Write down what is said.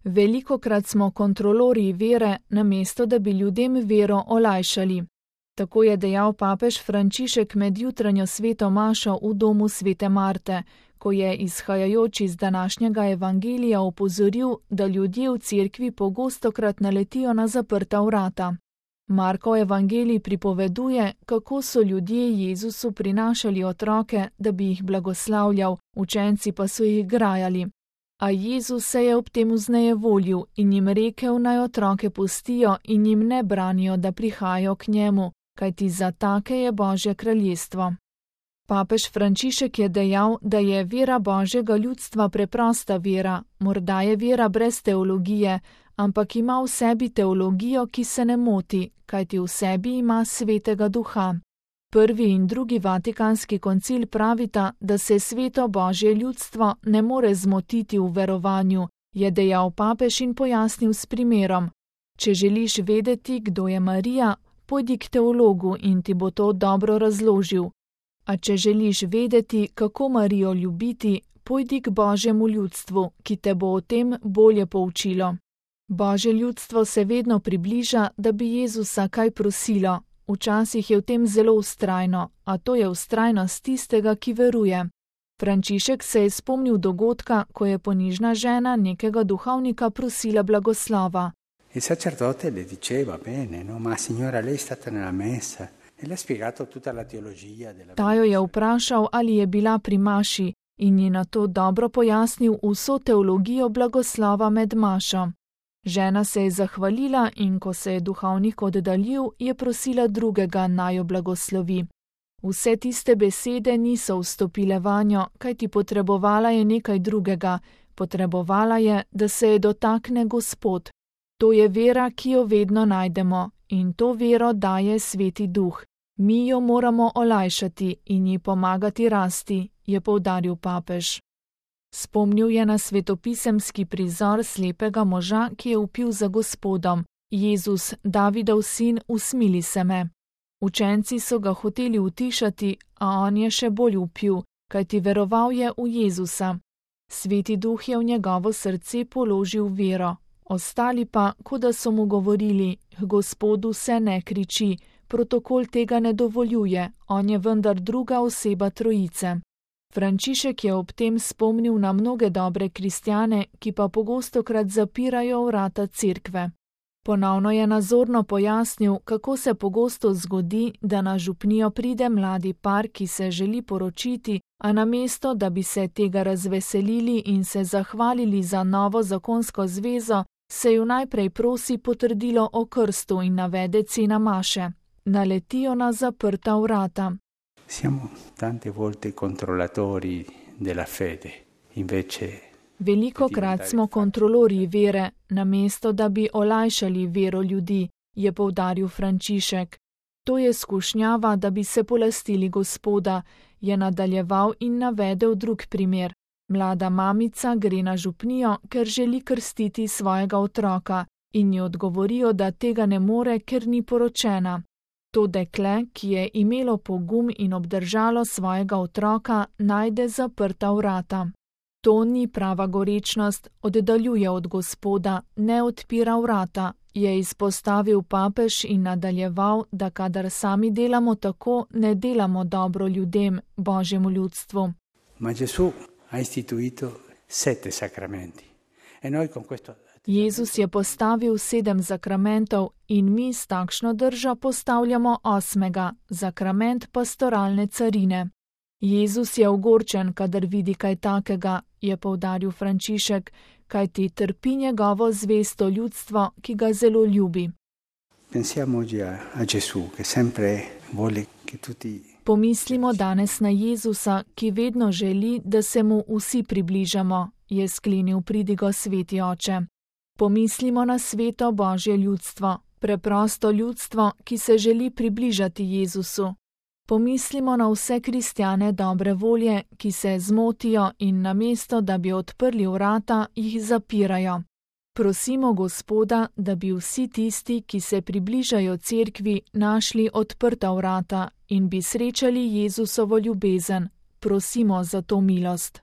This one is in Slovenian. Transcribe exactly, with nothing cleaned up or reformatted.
Velikokrat smo kontrolorji vere, namesto da bi ljudem vero olajšali. Tako je dejal papež Frančišek med jutranjo sveto mašo v domu svete Marte, ko je izhajajoč iz današnjega evangelija opozoril, da ljudje v cerkvi pogostokrat naletijo na zaprta vrata. Markov evangelij pripoveduje, kako so ljudje Jezusu prinašali otroke, da bi jih blagoslavljal, učenci pa so jih grajali. A Jezus se je ob tem vznejevoljil in jim rekel, naj otroke pustijo in jim ne branijo, da prihajajo k njemu, kajti za take je Božje kraljestvo. Papež Frančišek je dejal, da je vera Božjega ljudstva preprosta vera, morda je vera brez teologije, ampak ima v sebi teologijo, ki se ne moti, kajti v sebi ima svetega duha. Prvi in drugi vatikanski koncil pravita, da se sveto Božje ljudstvo ne more zmotiti v verovanju, je dejal papež in pojasnil s primerom. Če želiš vedeti, kdo je Marija, pojdi k teologu in ti bo to dobro razložil. A če želiš vedeti, kako Marijo ljubiti, pojdi k Božjemu ljudstvu, ki te bo o tem bolje poučilo. Božje ljudstvo se vedno približa, da bi Jezusa kaj prosilo. Včasih je v tem zelo vztrajno, a to je vztrajnost tistega, ki veruje. Frančišek se je spomnil dogodka, ko je ponižna žena nekega duhovnika prosila blagoslova. Il sacerdote le diceva bene, no, ma signora, lei è stata nella messa. E le ha spiegato tutta la teologia della. Ta jo je vprašal, ali je bila pri maši, in ji na to dobro pojasnil vso teologijo blagoslova med mašo. Žena se je zahvalila in ko se je duhovnik oddaljil, je prosila drugega, naj jo blagoslovi. Vse tiste besede niso vstopile vanjo, kajti potrebovala je nekaj drugega, potrebovala je, da se je dotakne Gospod. To je vera, ki jo vedno najdemo, in to vero daje Sveti Duh. Mi jo moramo olajšati in ji pomagati rasti, je poudaril papež. Spomnil je na svetopisemski prizor slepega moža, ki je vpil za Gospodom: Jezus, Davidov sin, usmili se me. Učenci so ga hoteli utišati, a on je še bolj vpil, kajti veroval je v Jezusa. Sveti Duh je v njegovo srce položil vero. Ostali pa, kot da so mu govorili: Gospodu se ne kriči, protokol tega ne dovoljuje, on je vendar druga oseba trojice. Frančišek je ob tem spomnil na mnoge dobre kristjane, ki pa pogostokrat zapirajo vrata cerkve. Ponovno je nazorno pojasnil, kako se pogosto zgodi, da na župnijo pride mladi par, ki se želi poročiti, a namesto, da bi se tega razveselili in se zahvalili za novo zakonsko zvezo, se ju najprej prosi potrdilo o krstu in navede cena maše. Naletijo na zaprta vrata. Siamo tante volte controllatori della fede, invece. Velikokrat smo kontrolorji vere, namesto da bi olajšali vero ljudi, je poudaril Frančišek. To je skušnjava, da bi se polastili Gospoda, je nadaljeval in navedel drug primer. Mlada mamica gre na župnijo, ker želi krstiti svojega otroka, in ji odgovorijo, da tega ne more, ker ni poročena. To dekle, ki je imelo pogum in obdržalo svojega otroka, najde zaprta vrata. To ni prava gorečnost, oddaljuje od Gospoda, ne odpira vrata, je izpostavil papež in nadaljeval, da kadar sami delamo tako, ne delamo dobro ljudem, Božjemu ljudstvu. Ma Gesù ha istituito sette sacramenti. E noi con questo. Jezus je postavil sedem zakramentov in mi s takšno držo postavljamo osmega, zakrament pastoralne carine. Jezus je ogorčen, kadar vidi kaj takega, je poudaril Frančišek, kajti trpi njegovo zvesto ljudstvo, ki ga zelo ljubi. Pensiamo oggi a Gesù, che sempre vuole che tutti. Pomislimo danes na Jezusa, ki vedno želi, da se mu vsi približamo, je sklenil pridigo Sveti Oče. Pomislimo na sveto Božje ljudstvo, preprosto ljudstvo, ki se želi približati Jezusu. Pomislimo na vse kristjane dobre volje, ki se zmotijo in namesto, da bi odprli vrata, jih zapirajo. Prosimo Gospoda, da bi vsi tisti, ki se približajo cerkvi, našli odprta vrata in bi srečali Jezusovo ljubezen. Prosimo za to milost.